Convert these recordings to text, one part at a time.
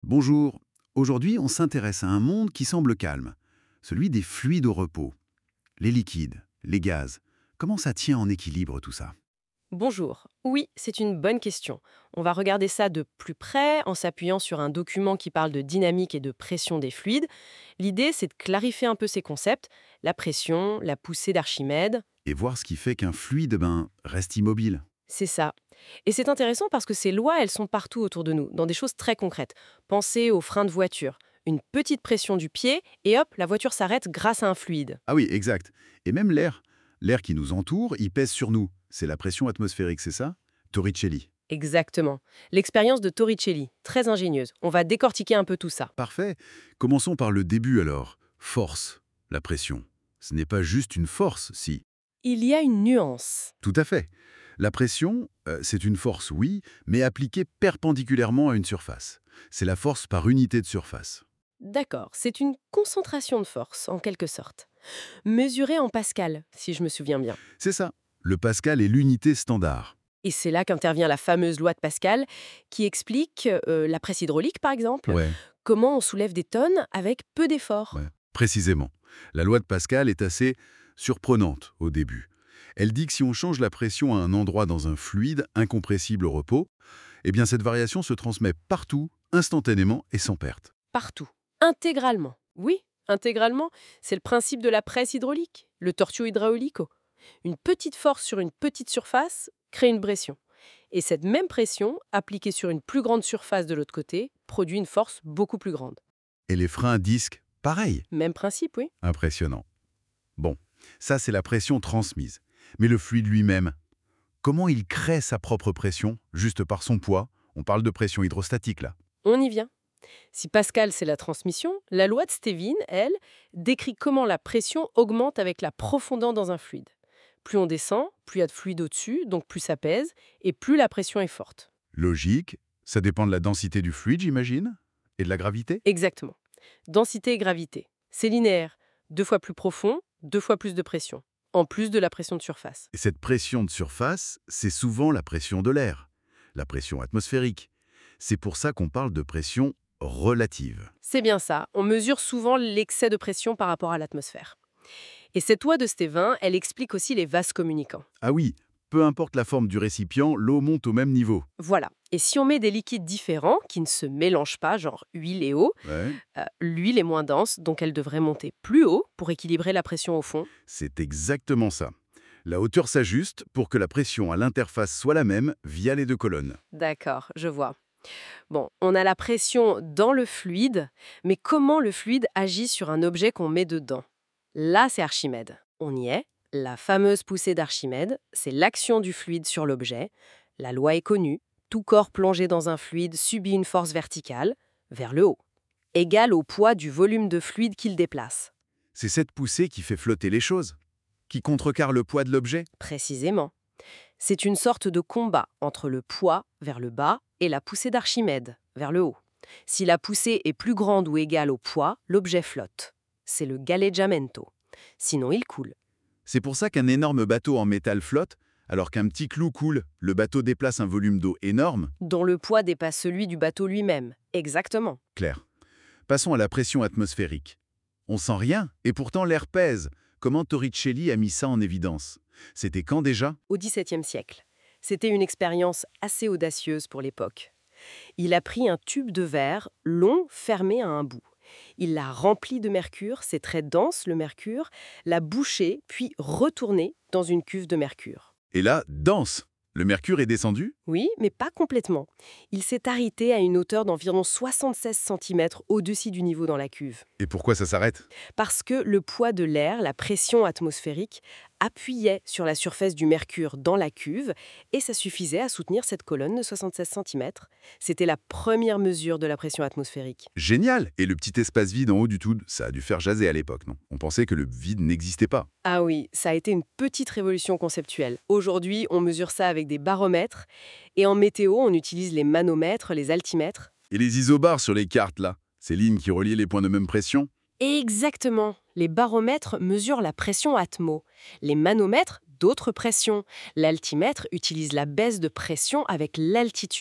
Bonjour. Aujourd'hui, on s'intéresse à un monde qui semble calme, celui des fluides au repos. Les liquides, les gaz. Comment ça tient en équilibre tout ça? Bonjour. Oui, c'est une bonne question. On va regarder ça de plus près en s'appuyant sur un document qui parle de dynamique et de pression des fluides. L'idée, c'est de clarifier un peu ces concepts, la pression, la poussée d'Archimède, Et voir ce qui fait qu'un fluide reste immobile. c'est ça. Et c'est intéressant parce que ces lois, elles sont partout autour de nous, dans des choses très concrètes. Pensez aux freins de voiture. Une petite pression du pied et hop, la voiture s'arrête grâce à un fluide. Ah oui, exact. Et même l'air qui nous entoure, il pèse sur nous. C'est la pression atmosphérique, c'est ça? Torricelli. Exactement. L'expérience de Torricelli, très ingénieuse. On va décortiquer un peu tout ça. Parfait. Commençons par le début alors. Force, la pression. Ce n'est pas juste une force, si. Il y a une nuance. Tout à fait. La pression, c'est une force, oui, mais appliquée perpendiculairement à une surface. C'est la force par unité de surface. D'accord, c'est une concentration de force, en quelque sorte. Mesurée en pascal, si je me souviens bien. C'est ça. Le pascal est l'unité standard. Et c'est là qu'intervient la fameuse loi de Pascal, qui explique la presse hydraulique, par exemple, Ouais, comment on soulève des tonnes avec peu d'efforts. ouais. Précisément. La loi de Pascal est assez surprenante au début. Elle dit que si on change la pression à un endroit dans un fluide incompressible au repos, eh bien cette variation se transmet partout, instantanément et sans perte. Partout. Intégralement. Oui, intégralement. C'est le principe de la presse hydraulique, le tortio hydraulico. Une petite force sur une petite surface crée une pression. Et cette même pression, appliquée sur une plus grande surface de l'autre côté, produit une force beaucoup plus grande. Et les freins à disque, pareil. Même principe, oui. Impressionnant. Bon, ça c'est la pression transmise. Mais le fluide lui-même, comment il crée sa propre pression, juste par son poids? On parle de pression hydrostatique là. On y vient. Si Pascal, c'est la transmission, la loi de Stevin, elle, décrit comment la pression augmente avec la profondeur dans un fluide. Plus on descend, plus il y a de fluide au-dessus, donc plus ça pèse, et plus la pression est forte. Logique, ça dépend de la densité du fluide, j'imagine? Et de la gravité? Exactement. Densité et gravité. C'est linéaire. 2 fois plus profond, 2 fois plus de pression. En plus de la pression de surface. Et cette pression de surface, c'est souvent la pression de l'air, la pression atmosphérique. C'est pour ça qu'on parle de pression relative. C'est bien ça. On mesure souvent l'excès de pression par rapport à l'atmosphère. Et cette loi de Stevin, elle explique aussi les vases communicants. Ah oui, peu importe la forme du récipient, l'eau monte au même niveau. Voilà. Et si on met des liquides différents, qui ne se mélangent pas, genre huile et eau, Ouais, l'huile est moins dense, donc elle devrait monter plus haut pour équilibrer la pression au fond. c'est exactement ça. La hauteur s'ajuste pour que la pression à l'interface soit la même via les deux colonnes. D'accord, je vois. Bon, on a la pression dans le fluide, mais comment le fluide agit sur un objet qu'on met dedans? Là, c'est Archimède. On y est. La fameuse poussée d'Archimède, c'est l'action du fluide sur l'objet. La loi est connue. Tout corps plongé dans un fluide subit une force verticale, vers le haut, égale au poids du volume de fluide qu'il déplace. C'est cette poussée qui fait flotter les choses, qui contrecarre le poids de l'objet. Précisément. C'est une sorte de combat entre le poids vers le bas et la poussée d'Archimède vers le haut. Si la poussée est plus grande ou égale au poids, l'objet flotte. C'est le galleggiamento. Sinon, il coule. C'est pour ça qu'un énorme bateau en métal flotte, alors qu'un petit clou coule, le bateau déplace un volume d'eau énorme. Dont le poids dépasse celui du bateau lui-même. Exactement. Clair. Passons à la pression atmosphérique. On sent rien, et pourtant l'air pèse. Comment Torricelli a mis ça en évidence? C'était quand déjà? Au XVIIe siècle. C'était une expérience assez audacieuse pour l'époque. Il a pris un tube de verre long fermé à un bout. Il l'a rempli de mercure, c'est très dense le mercure, l'a bouché puis retourné dans une cuve de mercure. Et là, danse. Le mercure est descendu? Oui, mais pas complètement. Il s'est arrêté à une hauteur d'environ 76 cm au-dessus du niveau dans la cuve. Et pourquoi ça s'arrête? Parce que le poids de l'air, la pression atmosphérique, appuyait sur la surface du mercure dans la cuve et ça suffisait à soutenir cette colonne de 76 cm. C'était la première mesure de la pression atmosphérique. Génial! Et le petit espace vide en haut du tout, ça a dû faire jaser à l'époque, non? On pensait que le vide n'existait pas. Ah oui, ça a été une petite révolution conceptuelle. Aujourd'hui, on mesure ça avec des baromètres et en météo, on utilise les manomètres, les altimètres. Et les isobars sur les cartes, là? Ces lignes qui relient les points de même pression? Exactement. Les baromètres mesurent la pression atmo. Les manomètres, d'autres pressions. L'altimètre utilise la baisse de pression avec l'altitude.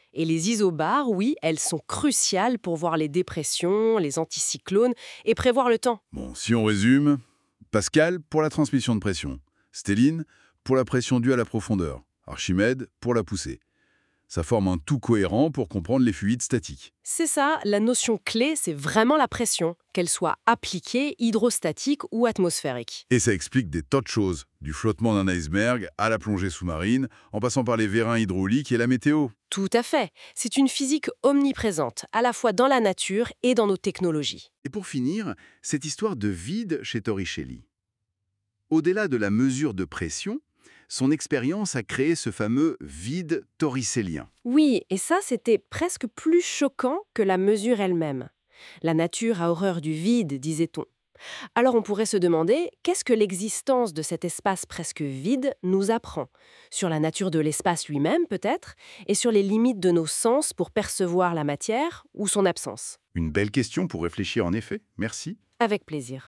Et les isobars, oui, elles sont cruciales pour voir les dépressions, les anticyclones et prévoir le temps. Bon, si on résume, Pascal pour la transmission de pression, Stéline pour la pression due à la profondeur, Archimède pour la poussée. Ça forme un tout cohérent pour comprendre les fluides statiques. C'est ça, la notion clé, c'est vraiment la pression, qu'elle soit appliquée, hydrostatique ou atmosphérique. Et ça explique des tas de choses, du flottement d'un iceberg à la plongée sous-marine, en passant par les vérins hydrauliques et la météo. Tout à fait. C'est une physique omniprésente, à la fois dans la nature et dans nos technologies. Et pour finir, cette histoire de vide chez Torricelli. Au-delà de la mesure de pression, son expérience a créé ce fameux vide torricellien. Oui, et ça, c'était presque plus choquant que la mesure elle-même. La nature a horreur du vide, disait-on. Alors on pourrait se demander, qu'est-ce que l'existence de cet espace presque vide nous apprend? Sur la nature de l'espace lui-même, peut-être, et sur les limites de nos sens pour percevoir la matière ou son absence. Une belle question pour réfléchir en effet, merci. Avec plaisir.